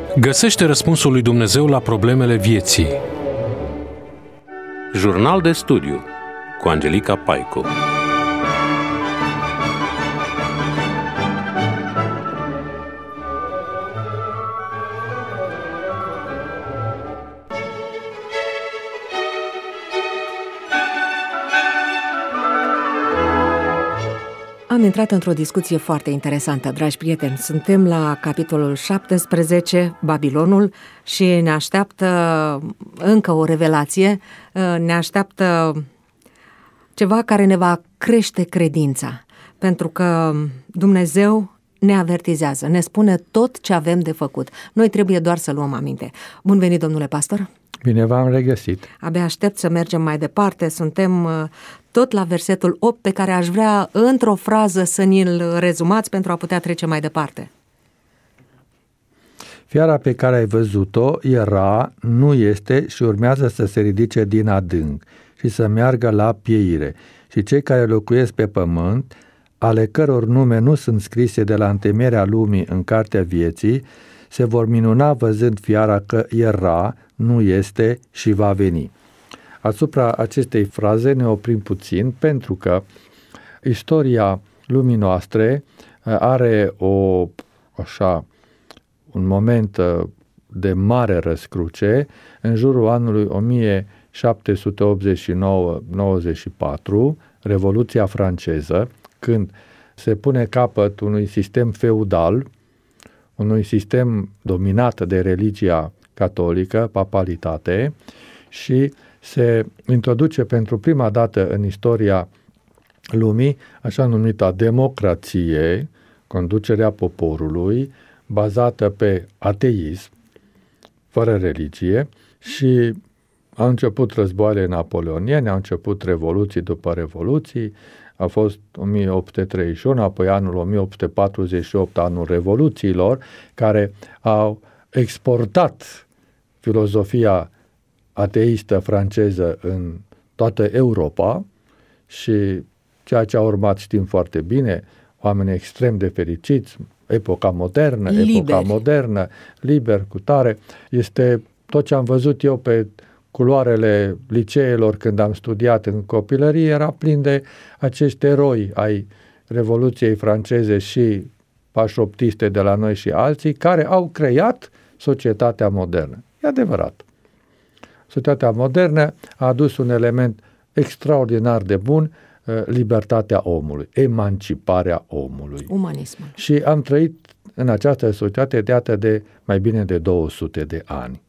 Găsește răspunsul lui Dumnezeu la problemele vieții. Jurnal de studiu cu Angelica Paicu. Am intrat într-o discuție foarte interesantă, dragi prieteni. Suntem la capitolul 17, Babilonul, și ne așteaptă încă o revelație, ne așteaptă ceva care ne va crește credința, pentru că Dumnezeu ne avertizează, ne spune tot ce avem de făcut. Noi trebuie doar să luăm aminte. Bun venit, domnule pastor! Bine v-am regăsit! Abia aștept să mergem mai departe. Suntem tot la versetul 8, pe care aș vrea într-o frază să ni-l rezumați pentru a putea trece mai departe. Fiara pe care ai văzut-o era, nu este și urmează să se ridice din adânc și să meargă la pieire. Și cei care locuiesc pe pământ, ale căror nume nu sunt scrise de la întemeierea lumii în cartea vieții, se vor minuna văzând fiara că era, nu este și va veni. Asupra acestei fraze ne oprim puțin, pentru că istoria lumii noastre are un moment de mare răscruce în jurul anului 1789-94, Revoluția franceză, când se pune capăt unui sistem feudal, unui sistem dominat de religia catolică, papalitate, și se introduce pentru prima dată în istoria lumii așa numita democrație, conducerea poporului, bazată pe ateism, fără religie, și au început războaiele napoleoniene, au început revoluții după revoluții, a fost 1831, apoi anul 1848, anul revoluțiilor, care au exportat filozofia ateistă franceză în toată Europa și ceea ce a urmat știm foarte bine, oameni extrem de fericiți, epoca modernă, liber, cu tare, este tot ce am văzut eu pe culoarele liceelor când am studiat în copilărie, era plin de acești eroi ai Revoluției franceze și pașoptiste de la noi și alții, care au creat societatea modernă. E adevărat. Societatea modernă a adus un element extraordinar de bun, libertatea omului, emanciparea omului. Umanismul. Și am trăit în această societate de mai bine de 200 de ani,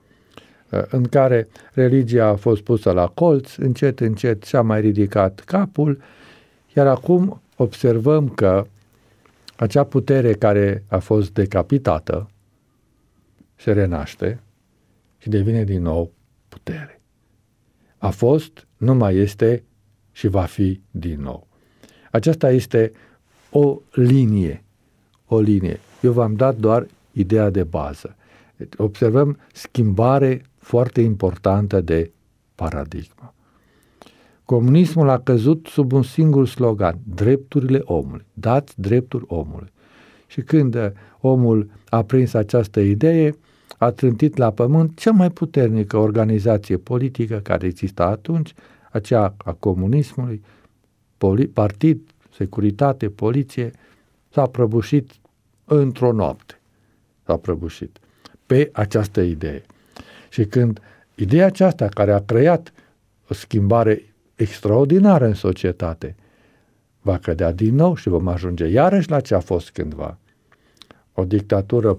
în care religia a fost pusă la colț, încet, încet și-a mai ridicat capul, iar acum observăm că acea putere care a fost decapitată se renaște și devine din nou putere. A fost, nu mai este și va fi din nou. Aceasta este o linie. Eu v-am dat doar ideea de bază. Observăm schimbare foarte importantă de paradigmă. Comunismul a căzut sub un singur slogan: drepturile omului. Dați drepturi omului. Și când omul a prins această idee, a trântit la pământ cea mai puternică organizație politică care exista atunci, aceea a comunismului, partid, securitate, poliție, s-a prăbușit într-o noapte. S-a prăbușit pe această idee. Și când ideea aceasta, care a creat o schimbare extraordinară în societate, va cădea din nou și vom ajunge iarăși la ce a fost cândva, o dictatură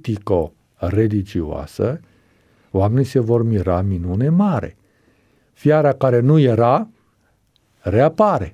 politico-religioasă, oamenii se vor mira minune mare. Fiara care nu era, reapare.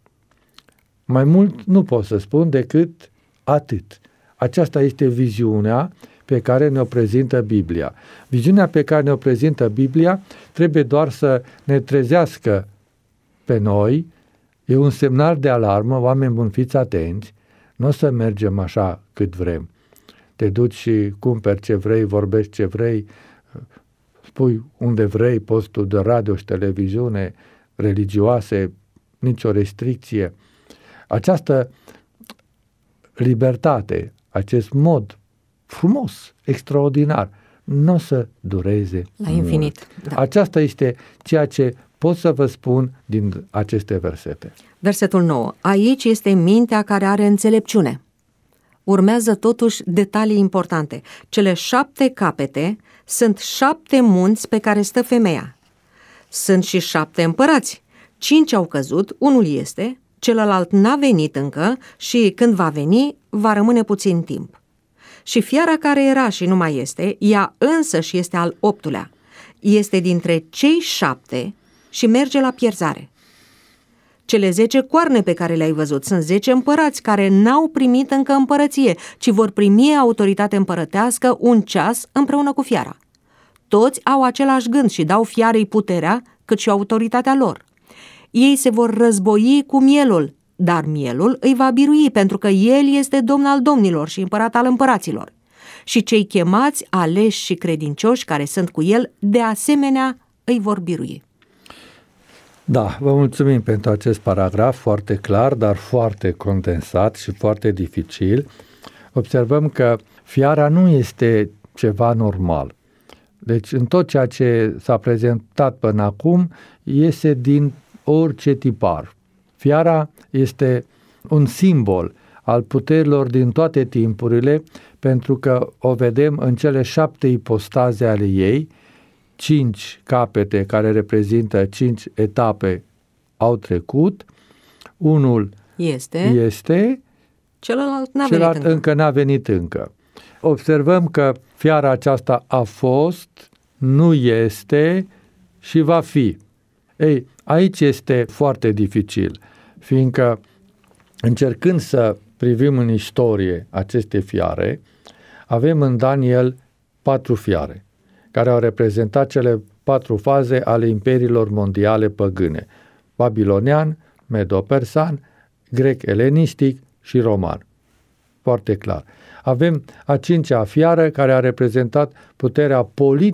Mai mult nu pot să spun decât atât. Aceasta este viziunea pe care ne-o prezintă Biblia. Viziunea pe care ne-o prezintă Biblia trebuie doar să ne trezească pe noi, e un semnal de alarmă, oameni buni, fiți atenți, nu o să mergem așa cât vrem. Te duci și cumperi ce vrei, vorbești ce vrei, spui unde vrei, postul de radio și televiziune, religioase, nicio restricție. Această libertate, acest mod frumos, extraordinar, nu o să dureze la infinit. Da. Aceasta este ceea ce pot să vă spun din aceste versete. Versetul 9. Aici este mintea care are înțelepciune. Urmează totuși detalii importante. Cele 7 capete sunt 7 munți pe care stă femeia. Sunt și 7 împărați. 5 au căzut, unul este, celălalt n-a venit încă și când va veni, va rămâne puțin timp. Și fiara care era și nu mai este, ea însăși este al 8-lea. Este dintre cei 7 și merge la pierzare. Cele 10 coarne pe care le-ai văzut sunt 10 împărați care n-au primit încă împărăție, ci vor primi autoritate împărătească un ceas împreună cu fiara. Toți au același gând și dau fiarei puterea cât și autoritatea lor. Ei se vor război cu mielul, dar mielul îi va birui pentru că el este domn al domnilor și împărat al împăraților. Și cei chemați, aleși și credincioși care sunt cu el, de asemenea îi vor birui. Da, vă mulțumim pentru acest paragraf foarte clar, dar foarte condensat și foarte dificil. Observăm că fiara nu este ceva normal. Deci în tot ceea ce s-a prezentat până acum iese din orice tipar. Fiara este un simbol al puterilor din toate timpurile, pentru că o vedem în cele 7 ipostaze ale ei, 5 capete care reprezintă 5 etape au trecut, unul este celălalt încă n-a venit încă. Observăm că fiara aceasta a fost, nu este și va fi. Ei, aici este foarte dificil, fiindcă încercând să privim în istorie aceste fiare, avem în Daniel 4 fiare, care au reprezentat cele 4 faze ale imperiilor mondiale păgâne: babilonian, medo-persan, grec-elenistic și roman. Foarte clar. Avem a 5-a fiară care a reprezentat puterea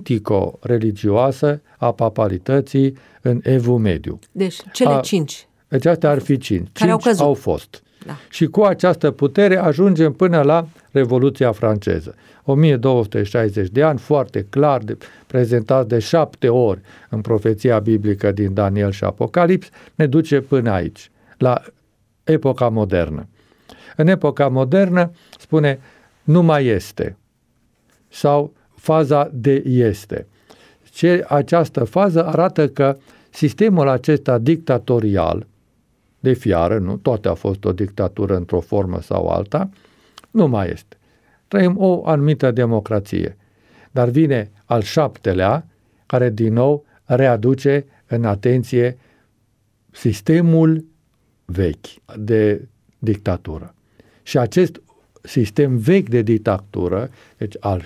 politico-religioasă a papalității în Evul Mediu. Deci cele 5. Deci astea ar fi 5. Care 5 au fost. Da. Și cu această putere ajungem până la Revoluția franceză. 1260 de ani, foarte clar, prezentat de 7 ori în profeția biblică din Daniel și Apocalips, ne duce până aici, la epoca modernă. În epoca modernă spune nu mai este sau faza de este. Această fază arată că sistemul acesta dictatorial de fiară, nu toate a fost o dictatură într-o formă sau alta, nu mai este. Trăim o anumită democrație. Dar vine al 7-lea, care din nou readuce în atenție sistemul vechi de dictatură. Și acest sistem vechi de dictatură, deci al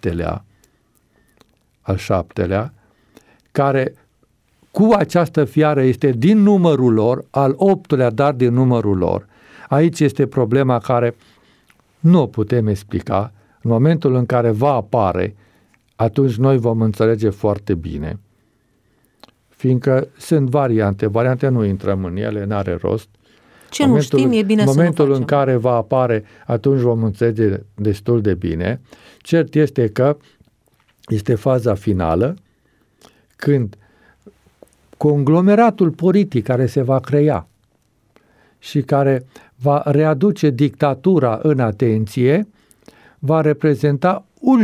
7-lea, care cu această fiară este din numărul lor, al 8-lea dar din numărul lor. Aici este problema care nu o putem explica. În momentul în care va apare, atunci noi vom înțelege foarte bine. Fiindcă sunt variante nu intrăm în ele, n-are rost. Ce nu știm, e bine să nu momentul în facem. care va apare, atunci vom înțelege destul de bine. Cert este că este faza finală, când conglomeratul politic care se va crea și care va readuce dictatura în atenție, va reprezenta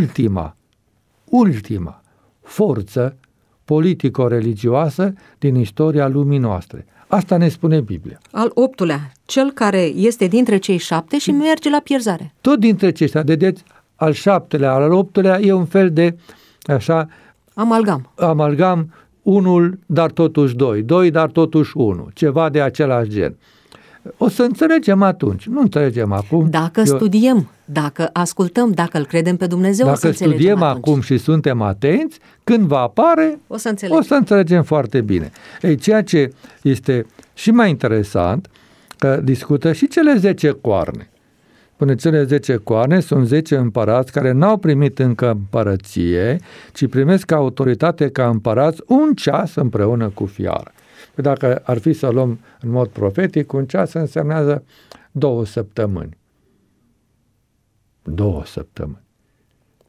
ultima forță politico-religioasă din istoria lumii noastre. Asta ne spune Biblia. Al 8-lea, cel care este dintre cei 7 și merge la pierzare. Tot dintre aceștia, vedeți, al 7-lea, al 8-lea e un fel de așa amalgam, unul, dar totuși 2, dar totuși 1, ceva de același gen. O să înțelegem atunci, nu înțelegem acum. Dacă studiem, dacă ascultăm, dacă îl credem pe Dumnezeu, dacă o să înțelegem studiem atunci. acum și suntem atenți, când va apare, o să înțelegem foarte bine. Ei, ceea ce este și mai interesant, că discută și cele 10 coarne. Până cele 10 coarne sunt 10 împărați care n-au primit încă împărăție, ci primesc autoritate ca împărați un ceas împreună cu fiara. Dacă ar fi să luăm în mod profetic, un ceas însemnează 2 săptămâni. 2 săptămâni.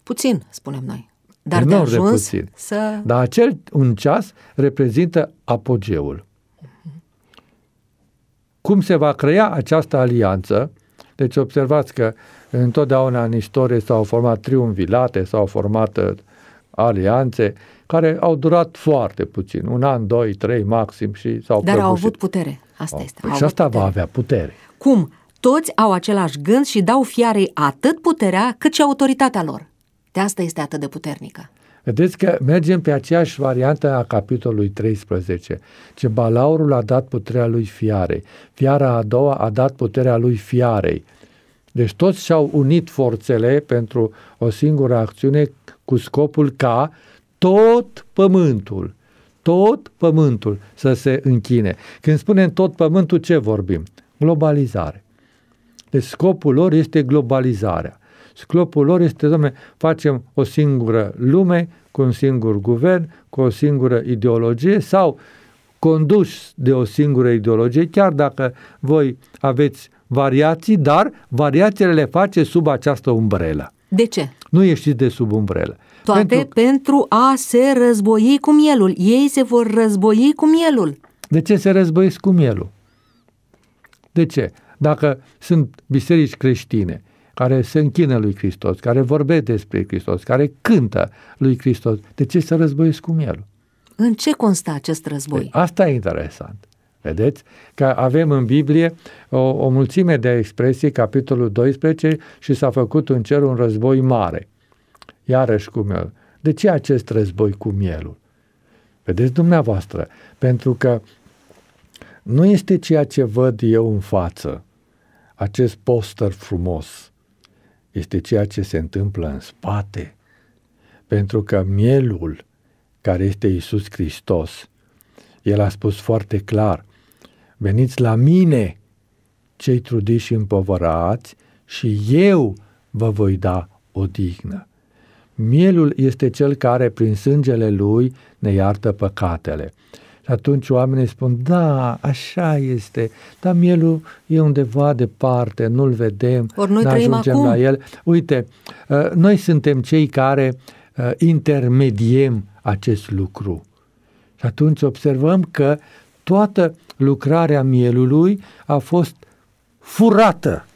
Puțin, spunem noi. Dar enorm de ajuns puțin. să... Dar acel un ceas reprezintă apogeul. Cum se va crea această alianță? Deci observați că întotdeauna în istorie s-au format triumvilate, s-au format alianțe care au durat foarte puțin, 1 an, 2, 3 maxim și s-au prăbușit. Dar au avut putere, asta este. Și asta va avea putere. Cum? Toți au același gând și dau fiarei atât puterea cât și autoritatea lor. De asta este atât de puternică. Vedeți că mergem pe aceeași variantă a capitolului 13, ce balaurul a dat puterea lui fiarei, fiara a doua a dat puterea lui fiarei. Deci toți și-au unit forțele pentru o singură acțiune cu scopul ca tot pământul să se închine. Când spunem tot pământul, ce vorbim? Globalizare. Deci scopul lor este globalizarea. Scopul lor este, dom'le, facem o singură lume, cu un singur guvern, cu o singură ideologie sau conduși de o singură ideologie, chiar dacă voi aveți variații, dar variațiile le face sub această umbrelă. De ce? Nu ieșiți de sub umbrelă. Toate pentru a se război cu mielul. Ei se vor război cu mielul. De ce se războiesc cu mielul? De ce? Dacă sunt biserici creștine care se închină lui Hristos, care vorbesc despre Hristos, care cântă lui Hristos, de ce se războiesc cu mielul? În ce constă acest război? Asta e interesant. Vedeți? Că avem în Biblie o mulțime de expresii, capitolul 12, și s-a făcut în cer un război mare. Iarăși cu mielul. De ce acest război cu mielul? Vedeți dumneavoastră? Pentru că nu este ceea ce văd eu în față, acest poster frumos, este ceea ce se întâmplă în spate. Pentru că mielul, care este Iisus Hristos, El a spus foarte clar, veniți la mine, cei trudiți și împovărați, și eu vă voi da odihnă. Mielul este cel care, prin sângele lui, ne iartă păcatele. Și atunci oamenii spun, da, așa este, dar mielul e undeva departe, nu-l vedem, nu ajungem la el. Uite, noi suntem cei care intermediem acest lucru. Și atunci observăm că toată lucrarea mielului a fost furată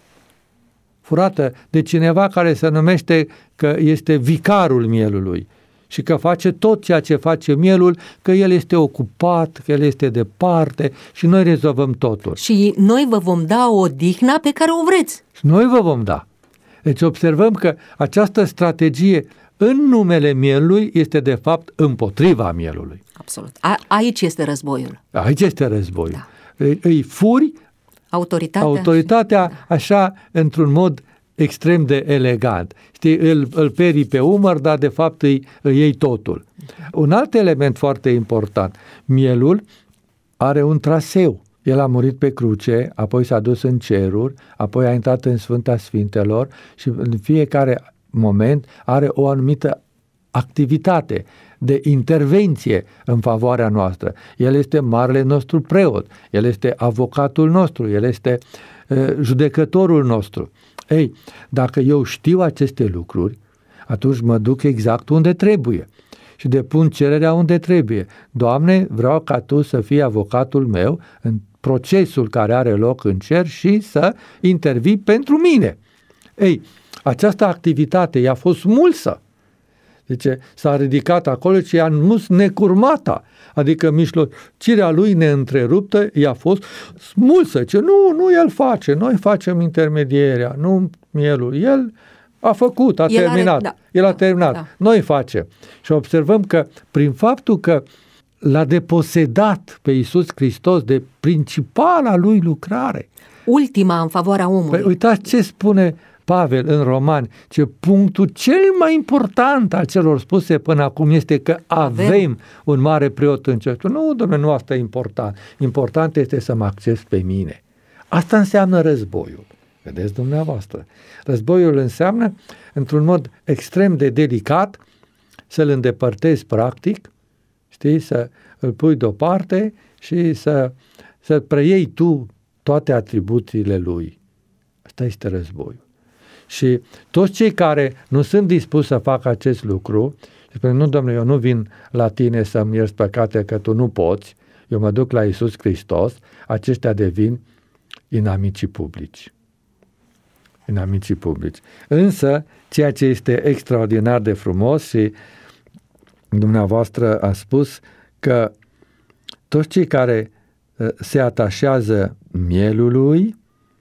de cineva care se numește că este vicarul mielului și că face tot ceea ce face mielul, că el este ocupat, că el este departe și noi rezolvăm totul. Și noi vă vom da odihna pe care o vreți. Și noi vă vom da. Deci observăm că această strategie în numele mielului este de fapt împotriva mielului. Absolut. Aici este războiul. Aici este războiul. Da. Îi furi autoritatea așa într-un mod extrem de elegant. Știi, îl perii pe umăr, dar de fapt îi iei totul. Un alt element foarte important, mielul are un traseu. El a murit pe cruce, apoi s-a dus în ceruri, apoi a intrat în Sfânta Sfintelor și în fiecare moment are o anumită activitate de intervenție în favoarea noastră. El este marele nostru preot, el este avocatul nostru, el este judecătorul nostru. Ei, dacă eu știu aceste lucruri, atunci mă duc exact unde trebuie și depun cererea unde trebuie. Doamne, vreau ca Tu să fii avocatul meu în procesul care are loc în cer și să intervii pentru mine. Ei, această activitate i-a fost smulsă. Deci s-a ridicat acolo și i-a mus necurmata, adică mijlocirea lui neîntreruptă i-a fost smulsă. Ce nu el face, noi facem intermedierea, nu mielul. El a făcut, terminat. El a terminat. Da. Noi facem. Și observăm că prin faptul că l-a deposedat pe Iisus Hristos de principala lui lucrare. Ultima în favoarea omului. Păi uitați ce spune Pavel în Romani, ce punctul cel mai important al celor spuse până acum este că avem un mare preot în cer. Nu, dom'le, nu asta e important. Important este să mă acces pe mine. Asta înseamnă războiul. Vedeți dumneavoastră? Războiul înseamnă, într-un mod extrem de delicat, să-l îndepărtezi practic, știi, să îl pui deoparte și să preiei tu toate atribuțiile lui. Asta este războiul. Și toți cei care nu sunt dispuși să facă acest lucru, spune, nu, Domnule, eu nu vin la tine să-mi ierți păcate că tu nu poți, eu mă duc la Iisus Hristos, aceștia devin inamicii publici. Inamicii publici. Însă, ceea ce este extraordinar de frumos și dumneavoastră a spus că toți cei care se atașează mielului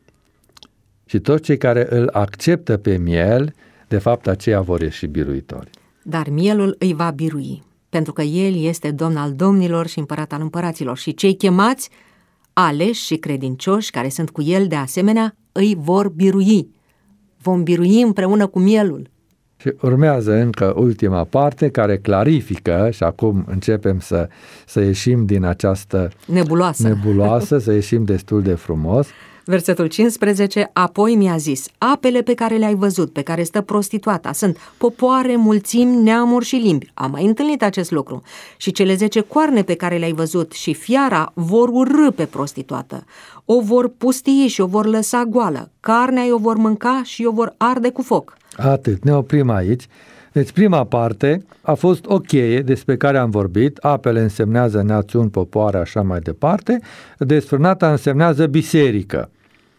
și toți cei care îl acceptă pe miel, de fapt aceia vor ieși biruitori. Dar mielul îi va birui, pentru că el este Domn al domnilor și Împărat al împăraților și cei chemați, aleși și credincioși care sunt cu el de asemenea, îi vor birui. Vom birui împreună cu mielul. Și urmează încă ultima parte care clarifică și acum începem să ieșim din această nebuloasă, să ieșim destul de frumos. Versetul 15, apoi mi-a zis, apele pe care le-ai văzut, pe care stă prostituata, sunt popoare, mulțimi, neamuri și limbi. Am mai întâlnit acest lucru. Și cele 10 coarne pe care le-ai văzut și fiara vor urrî pe prostituată. O vor pustii și o vor lăsa goală. Carnea o vor mânca și o vor arde cu foc. Atât, ne oprim aici. Deci prima parte a fost o cheie despre care am vorbit, apele însemnează națiuni, popoare, așa mai departe, desfrânata însemnează biserică.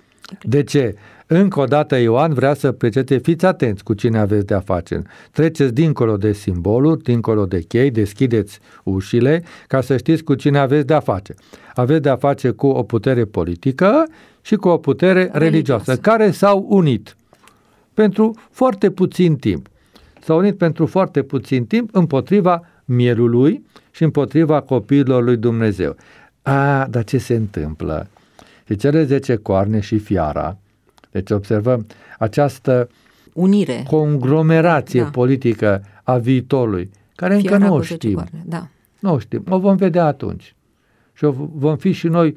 De ce? Încă o dată Ioan vrea să precete, fiți atenți cu cine aveți de-a face. Treceți dincolo de simboluri, dincolo de chei, deschideți ușile ca să știți cu cine aveți de-a face. Aveți de-a face cu o putere politică și cu o putere religioasă, care s-au unit pentru foarte puțin timp. S-au unit pentru foarte puțin timp împotriva mielului și împotriva copiilor lui Dumnezeu. Dar ce se întâmplă? Și cele 10 coarne și fiara, deci observăm această unire, conglomerație politică a viitorului, care fiara încă nu o știm. Coarne, da. Nu o știm, o vom vedea atunci. Și vom fi și noi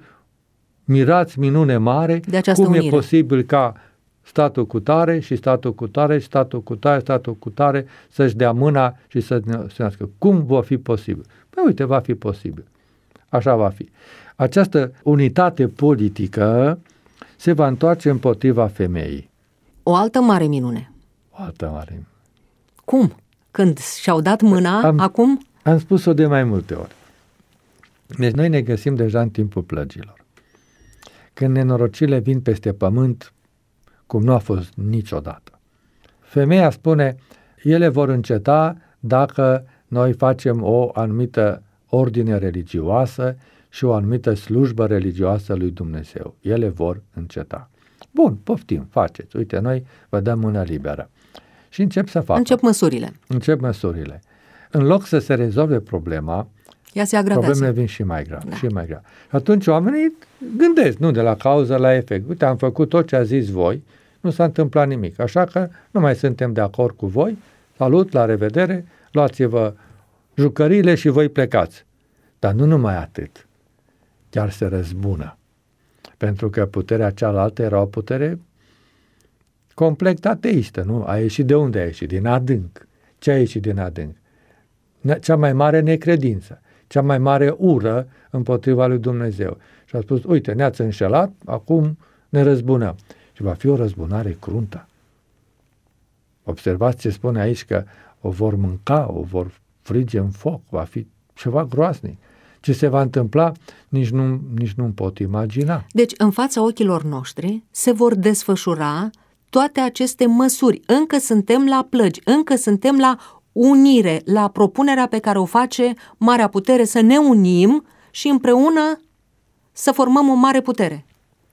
mirați, minune mare, cum unire. E posibil ca statul cu tare și statul cu tare și statul cu tare, statul cu tare să-și dea mâna și să ne unească. Cum va fi posibil? Păi uite, va fi posibil. Așa va fi. Această unitate politică se va întoarce împotriva femeii. O altă mare minune. O altă mare minune. Cum? Când și-au dat mâna, acum? Am spus-o de mai multe ori. Deci noi ne găsim deja în timpul plăgilor. Când nenorocirile vin peste pământ, cum nu a fost niciodată. Femeia spune, ele vor înceta dacă noi facem o anumită ordine religioasă și o anumită slujbă religioasă lui Dumnezeu. Ele vor înceta. Bun, poftim, faceți. Uite, noi vă dăm mână liberă. Și încep să facă. Încep măsurile. În loc să se rezolve problema, ea se agravează. Problemele vin și mai grav, și mai grav. Și atunci oamenii gândesc, nu de la cauză la efect. Uite, am făcut tot ce a zis voi, nu s-a întâmplat nimic. Așa că nu mai suntem de acord cu voi. Salut, la revedere, luați-vă jucăriile și voi plecați. Dar nu numai atât. Chiar se răzbună. Pentru că puterea cealaltă era o putere complet ateistă, nu? A ieșit de unde a ieșit? Din adânc. Ce a ieșit din adânc? Cea mai mare necredință, cea mai mare ură împotriva lui Dumnezeu. Și a spus, uite, ne-ați înșelat, acum ne răzbunăm. Și va fi o răzbunare cruntă. Observați ce spune aici, că o vor mânca, o vor frige în foc, va fi ceva groaznic. Ce se va întâmpla, nici nu pot imagina. Deci, în fața ochilor noștri se vor desfășura toate aceste măsuri. Încă suntem la plăgi, încă suntem la unire, la propunerea pe care o face Marea Putere, să ne unim și împreună să formăm o mare putere.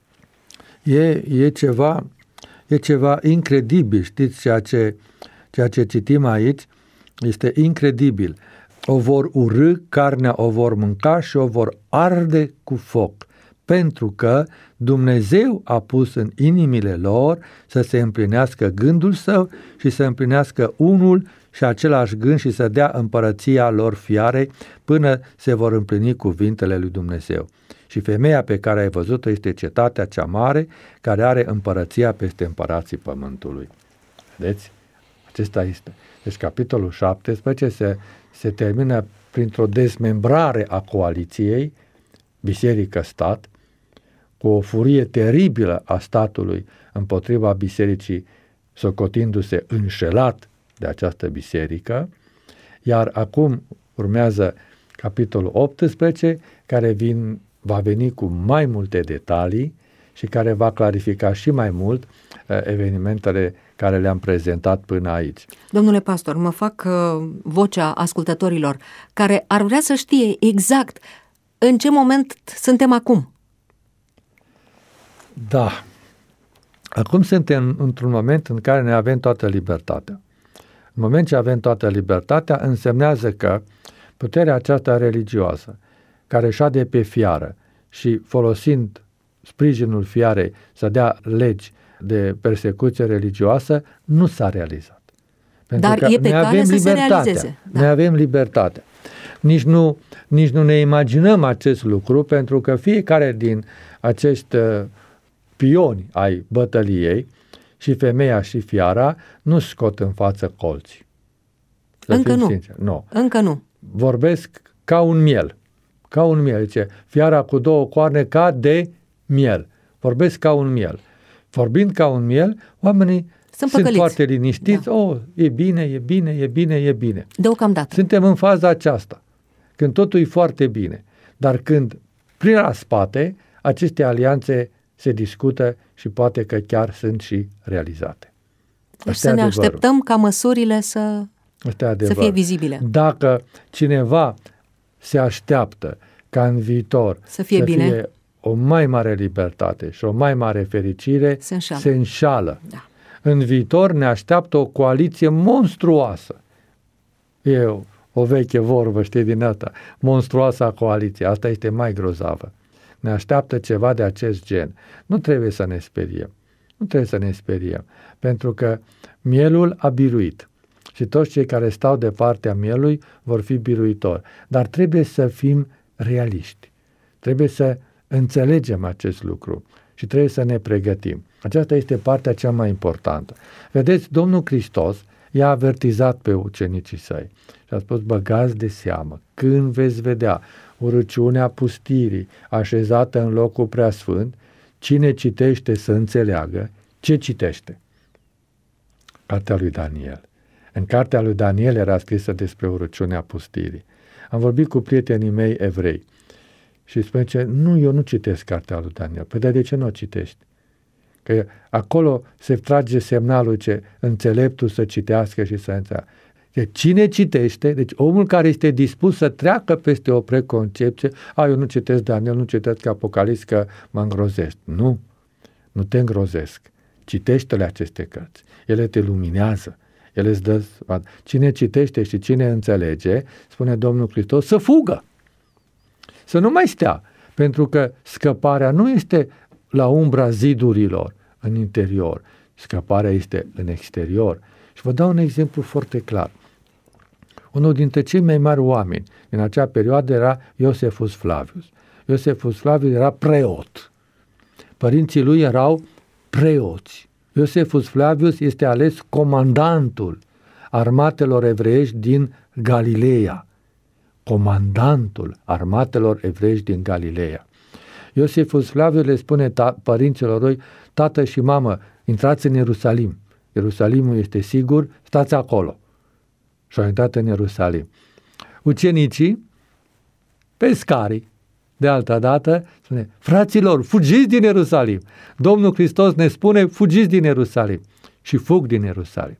E ceva incredibil, știți, ceea ce citim aici este incredibil. O vor urâ, carnea o vor mânca și o vor arde cu foc, pentru că Dumnezeu a pus în inimile lor să se împlinească gândul său și să împlinească unul și același gând și să dea împărăția lor fiarei până se vor împlini cuvintele lui Dumnezeu. Și femeia pe care ai văzut-o este cetatea cea mare care are împărăția peste împărații pământului. Vedeți? Acesta este. Deci capitolul 17 se termină printr-o dezmembrare a coaliției biserică-stat, cu o furie teribilă a statului împotriva bisericii socotindu-se înșelat de această biserică, iar acum urmează capitolul 18, care va veni cu mai multe detalii și care va clarifica și mai mult evenimentele care le-am prezentat până aici. Domnule pastor, mă fac vocea ascultătorilor care ar vrea să știe exact în ce moment suntem acum. Da. Acum suntem într-un moment în care ne avem toată libertatea. În moment ce avem toată libertatea, însemnează că puterea aceasta religioasă, care șade pe fiară și folosind sprijinul fiarei să dea legi de persecuție religioasă, nu s-a realizat. Pentru Dar că e pe cale să se realizeze. Noi avem libertatea. Nici nu ne imaginăm acest lucru, pentru că fiecare din acești pioni ai bătăliei, și femeia și fiara, nu scot în față colți. Încă nu. Nu. Încă nu. Vorbesc ca un miel. Ca un miel. Zice, fiara cu două coarne ca de miel. Vorbesc ca un miel. Vorbind ca un miel, oamenii sunt foarte liniștiți. Da. Oh, e bine, e bine, e bine, e bine. Deocamdată. Suntem în faza aceasta, când totul e foarte bine. Dar când, prin la spate, aceste alianțe se discută și poate că chiar sunt și realizate. Deci să ne așteptăm ca măsurile să fie vizibile. Dacă cineva se așteaptă ca în viitor să fie o mai mare libertate și o mai mare fericire, se înșală. Da. În viitor ne așteaptă o coaliție monstruoasă. E o veche vorbă, știi, din asta. Monstruoasa coaliție. Asta este mai grozavă. Ne așteaptă ceva de acest gen. Nu trebuie să ne speriem. Nu trebuie să ne speriem. Pentru că mielul a biruit. Și toți cei care stau de partea mielului vor fi biruitori. Dar trebuie să fim realiști. Trebuie să înțelegem acest lucru și trebuie să ne pregătim. Aceasta este partea cea mai importantă. Vedeți, Domnul Hristos i-a avertizat pe ucenicii săi și a spus, băgați de seamă, când veți vedea urăciunea pustirii așezată în locul preasfânt, cine citește să înțeleagă ce citește. Cartea lui Daniel. În cartea lui Daniel era scrisă despre urăciunea pustirii. Am vorbit cu prietenii mei evrei și spune, eu nu citesc cartea lui Daniel. Păi de ce nu o citești? Că acolo se trage semnalul ce înțeleptul să citească și să înțeleagă. Cine citește, deci omul care este dispus să treacă peste o preconcepție, eu nu citesc Daniel, nu citesc Apocalips că mă îngrozești. Nu te îngrozesc. Citește-le aceste cărți. Ele te luminează. Ele îți dă... Cine citește și cine înțelege, spune Domnul Hristos, să fugă. Să nu mai stea. Pentru că scăparea nu este la umbra zidurilor în interior. Scăparea este în exterior. Și vă dau un exemplu foarte clar. Unul dintre cei mai mari oameni din acea perioadă era Iosefus Flavius. Iosefus Flavius era preot. Părinții lui erau preoți. Iosefus Flavius este ales comandantul armatelor evreiești din Galileea. Comandantul armatelor evreiești din Galileea. Iosefus Flavius le spune părinților lui, tată și mamă, intrați în Ierusalim. Ierusalimul este sigur, stați acolo. Și au intrat în Ierusalim. Ucenicii, pescarii, de altă dată, spune, fraților, fugiți din Ierusalim. Domnul Hristos ne spune, fugiți din Ierusalim. Și fug din Ierusalim.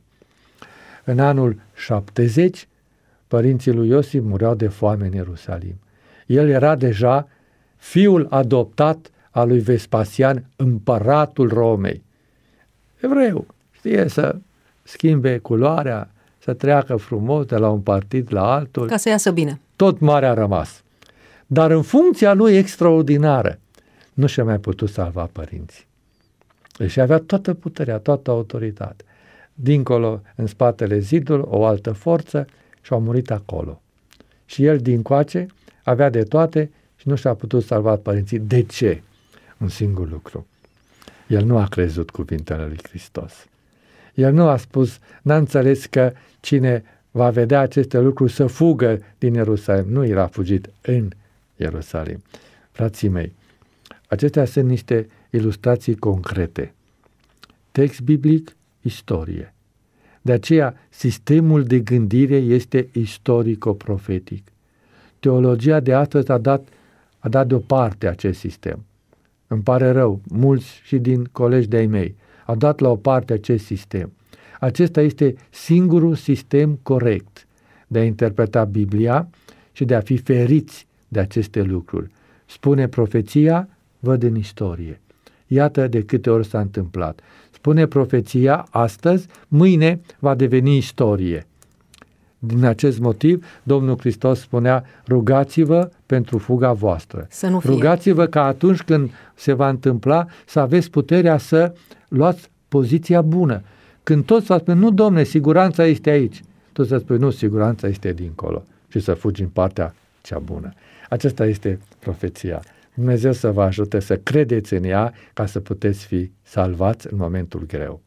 În anul 70, părinții lui Iosif mureau de foame în Ierusalim. El era deja fiul adoptat al lui Vespasian, împăratul Romei. Evreu, știe să schimbe culoarea, să treacă frumos de la un partid la altul. Ca să iasă bine. Tot mare a rămas. Dar în funcția lui extraordinară, nu și-a mai putut salva părinții. Deci avea toată puterea, toată autoritatea. Dincolo, în spatele zidului, o altă forță și au murit acolo. Și el, dincoace, avea de toate și nu și-a putut salva părinții. De ce? Un singur lucru. El nu a crezut cuvintele lui Hristos. El nu a spus, n-a înțeles că cine va vedea aceste lucruri să fugă din Ierusalim. Nu, el a fugit în Ierusalim. Frații mei, acestea sunt niște ilustrații concrete. Text biblic istorie. De aceea, sistemul de gândire este istorico-profetic. Teologia de astăzi a dat deoparte acest sistem. Îmi pare rău, mulți și din colegi de-ai mei au dat la o parte acest sistem. Acesta este singurul sistem corect de a interpreta Biblia și de a fi feriți de aceste lucruri. Spune profeția, văd în istorie. Iată de câte ori s-a întâmplat. Spune profeția astăzi, mâine va deveni istorie. Din acest motiv, Domnul Hristos spunea, rugați-vă pentru fuga voastră. Să nu fie. Rugați-vă ca atunci când se va întâmpla să aveți puterea să luați poziția bună. Când toți va spune, nu domne, siguranța este aici. Tu să spui, nu, siguranța este dincolo și să fugi în partea cea bună. Aceasta este profeția. Dumnezeu să vă ajute să credeți în ea ca să puteți fi salvați în momentul greu.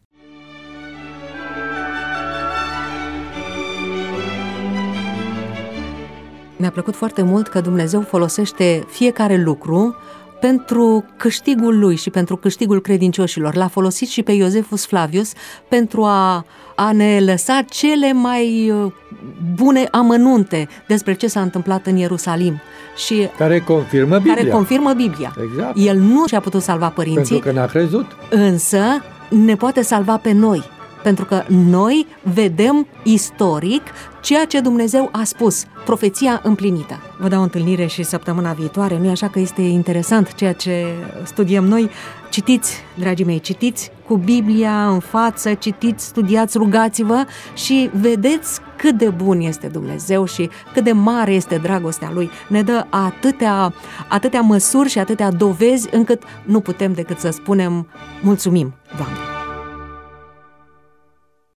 Mi-a plăcut foarte mult că Dumnezeu folosește fiecare lucru pentru câștigul lui și pentru câștigul credincioșilor. L-a folosit și pe Iosefus Flavius pentru a ne lăsa cele mai bune amănunte despre ce s-a întâmplat în Ierusalim. Și care confirmă Biblia. Exact. El nu și-a putut salva părinții. Pentru că n-a crezut. Însă ne poate salva pe noi. Pentru că noi vedem istoric ceea ce Dumnezeu a spus, profeția împlinită. Vă dau întâlnire și săptămâna viitoare, nu-i așa că este interesant ceea ce studiem noi? Citiți, dragii mei, citiți cu Biblia în față, citiți, studiați, rugați-vă și vedeți cât de bun este Dumnezeu și cât de mare este dragostea Lui. Ne dă atâtea măsuri și atâtea dovezi încât nu putem decât să spunem mulțumim, Doamne!